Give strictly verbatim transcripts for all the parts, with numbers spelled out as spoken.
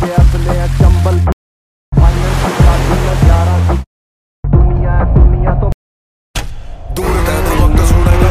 के असले हैं चंबल की दुनिया है दुनिया तो दूर है धमक सुनेगा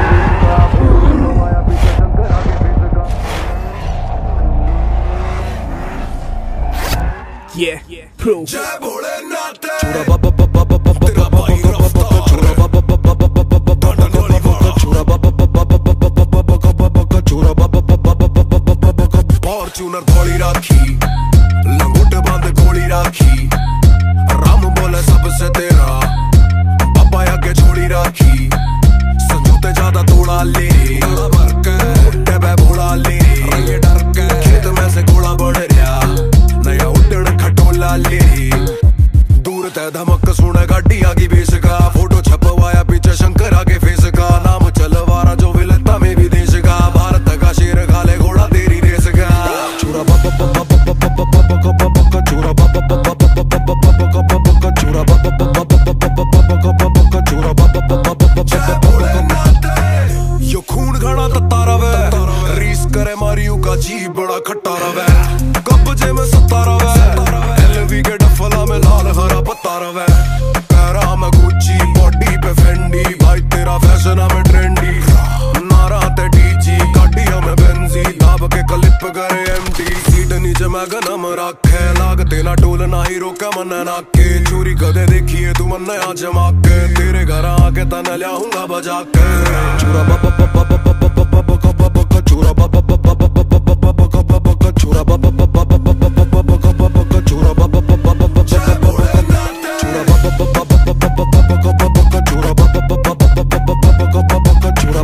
Yeah, proof. जय भोलेनाथ छोरा बाबा बाबा बाबा तेरा भाई रफ्तार छोरा बाबा बाबा बाबा बाबा डंडोली वाला छोरा बाबा बाबा बाबा बाबा बाबा छोरा बाबा बाबा बाबा बाबा फॉर्च्यूनर थोड़ी राखी लंगोट बांध गोली राखी राम बोले सबसे तेरा बाबा आगे छोड़ी राखी संजूते ज्यादा तोड़ा ले भर के टेबे भोला ले ये डर के खेत में से गोला बढ़ रहा नया उड़न खटोला ले दूर तय धमक सुने गाड़ी आगे बेस का फोटो छपवाया पीछे शंकर आगे फेस का नाम चलवारा जो विलता में विदेश का भारत का शेर खाले घोड़ा तेरी रेस का चूरा बाबा बाबा बाबा बाबा बाबा चूरा बाबा बाबा बाबा बाबा बाबा चूरा बाबा बाबा बाबा बाबा चूरा बाबा बाबा यो खून घड़ा तत्ता रवे रीस करे मारियो का जी बड़ा खट्टा रवे कब्जे में सत्ता रवे एलवी के डफला में लाल हरा पत्ता रवे पैरा में गुच्ची बॉडी पे फेंडी भाई तेरा फैशन में ट्रेंडी नारा ते डीजी गाड़ी में बेंजी दाब के क्लिप करे एमटी सीट नीचे मैं गनम रखे लागते ना टोल ना ही रोका मन नाके चोरी कदे देखिए तू मन आज जमाके तेरे घर आके तने लियाऊंगा बजा के चूरा बाबा बाबा बाबा बाबा बाबा चूरा बाबा बाबा बाबा बाबा बाबा चूरा बाबा बाबा बाबा बाबा चूरा बाबा बाबा बाबा चूरा बाबा बाबा बाबा चूरा बाबा बाबा चूरा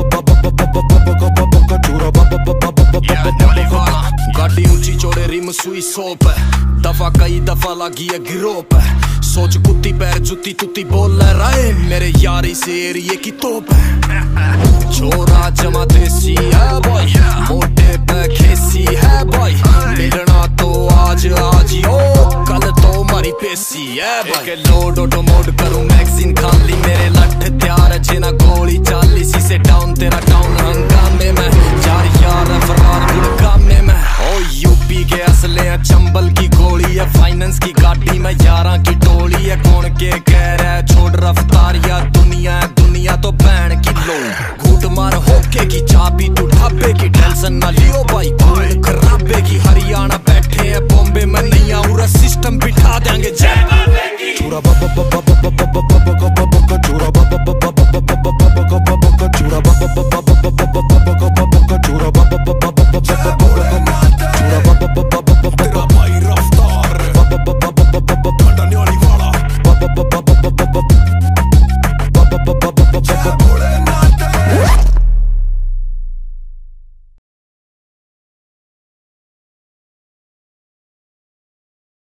बाबा गाड़ी ऊंची चौड़े रिम सुई सोप दफा कई दफा लगी है गिरोप सोच कुत्ती पैर जुत्ती तुत्ती बोल रहे मेरे यारी से एरिए की तोप है छोरा जमा देसी है बॉय मोटे पे खेसी है बॉय मिलना तो आज आज यो कल तो मारी पेसी है बॉय लोड ऑटो मोड करूं मैगजीन खाली मेरे लठ तैयार छे ना गोली चाली सी से डाउन तेरा डाउन हंगामे में चार यार फरार गुड़गामे में ओ यूपी के असले हैं चंबल की गोली है फाइनेंस की गाड़ी में यारा की टोली है कौन के कह रहा है छोड़ रफ्तार या दुनिया है दुनिया तो बैन की लो घूट मार होके की चाबी तू ढाबे की टेंशन ना लियो भाई खून खराबे की हरियाणा बैठे हैं बॉम्बे में नहीं आऊंगा सिस्टम बिठा देंगे चूरा बाबा बाबा बाबा बाबा बाबा चूरा बाबा बाबा बाबा बाबा बाबा चूरा बाबा बाबा बाबा बाबा बाबा चूरा बाबा बाबा बाबा चूरा बाबा बाबा तेरा भाई रफ्तार बाबा बाबा बाबा डंडोली वाला बाबा बाबा बाबा बाबा बाबा बाबा